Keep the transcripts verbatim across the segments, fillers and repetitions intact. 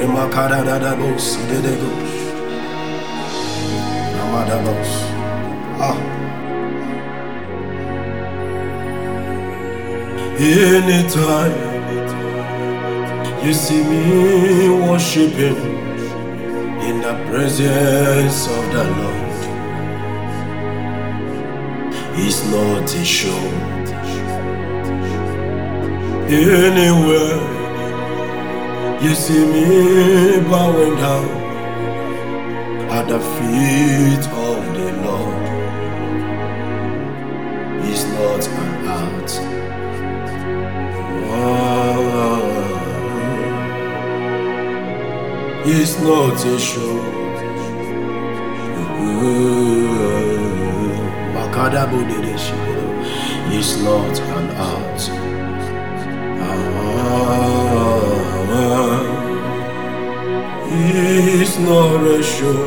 Remakadadadabos, Dedegos, Namadabos. Ah. Anytime you see me worshiping in the presence of the Lord, it's not a show. Anywhere you see me bowing down at the feet of the Lord, it's not an art. It's not a show. It's not an art. It's not a show.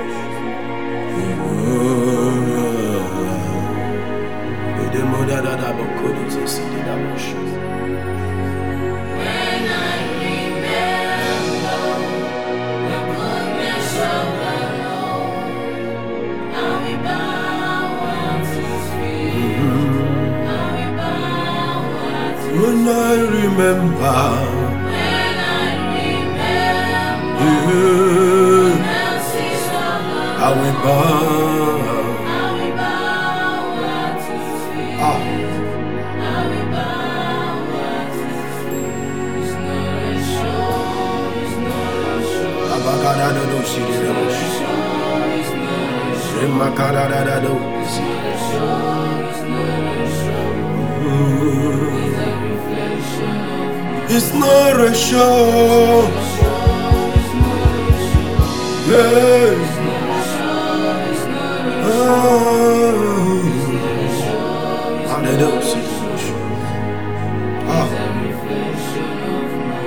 When I remember, when I remember, yeah, I will bow, I will bow at His feet. ah, I will bow at His feet. It's not a show, it's not a show. Abakadadado, It's shididabo, not a show, it's not a show. remakadadadado, It's not a show, it's not a show. It's a reflection of me. it's not a show. It's not a show. Yeah. It's not a show, it's not a show. Ah. It's not a show, it's not Adado, a shididabo, show. ah. It's a reflection of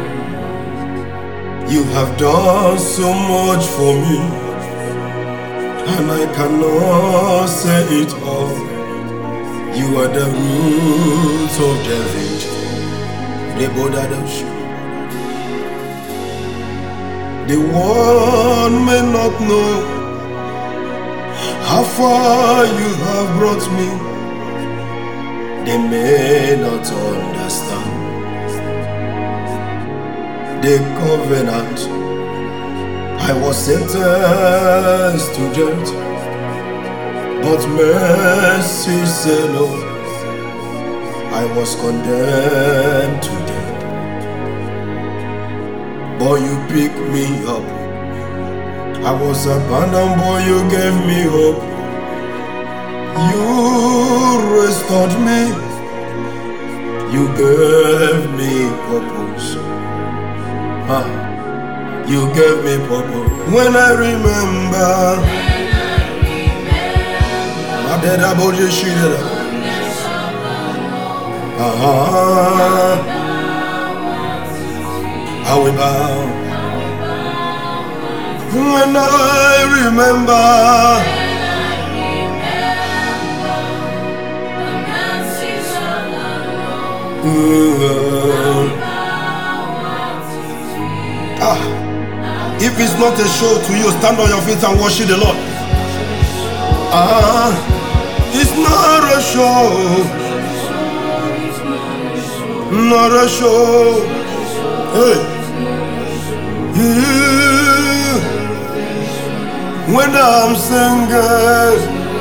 me. You have done so much for me, and I cannot say it all. You are the root of David, the Bodadoshu. The world may not know how far you have brought me. They may not understand the covenant I was sentenced to death, but mercy said no, I was condemned to death. But you picked me up. I was abandoned, but you gave me hope. You restored me. You gave me purpose. Ah, you gave me purpose. When I remember, When I remember I did a body shit. the goodness of the Lord, Ah, bow at His feet. I will bow. I will bow at His feet. When I remember, When I remember the mercies of the Lord, uh, bow at His feet. ah, if it's not a show to you, stand on your feet and worship the Lord. Ah, it's not a show, not a show. Hey, yeah. When I'm singing,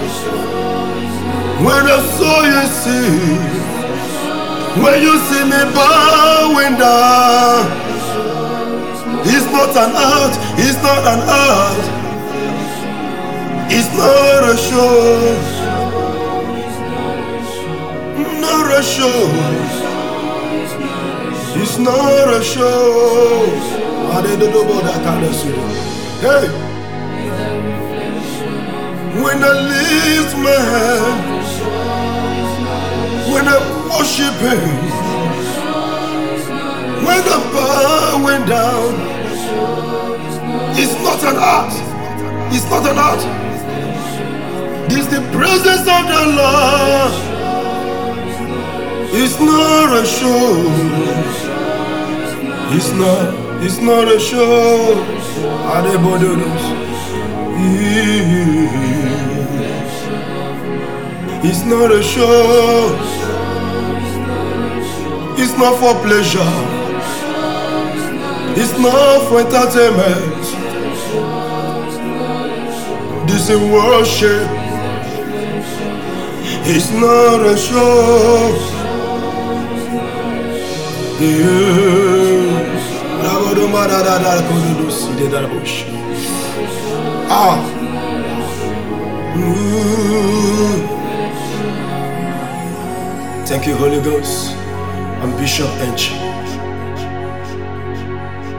when I saw you see, when you see me bowing down, it's not an art, it's not an art, it's not a show, not a show, it's not a show. I didn't know about that kind of show. Hey, when I lift my hand, when I'm worshiping, when I'm bowing down, it's not an art. It's not an art. This is the presence of the Lord. It's not a show. It's not. It's not a show. Adebododos. It's not a show. It's not for pleasure. It's not for entertainment. This is worship. It's not a show. Ah. Ooh. Thank you, Holy Ghost. I'm Bishop Enchi.